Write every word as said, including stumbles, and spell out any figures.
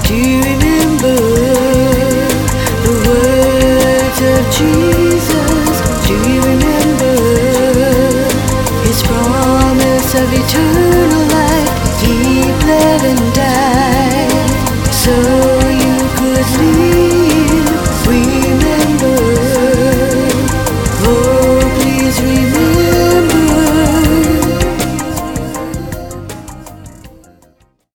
Do you remember the words of Jesus? Do you remember His promise of eternity?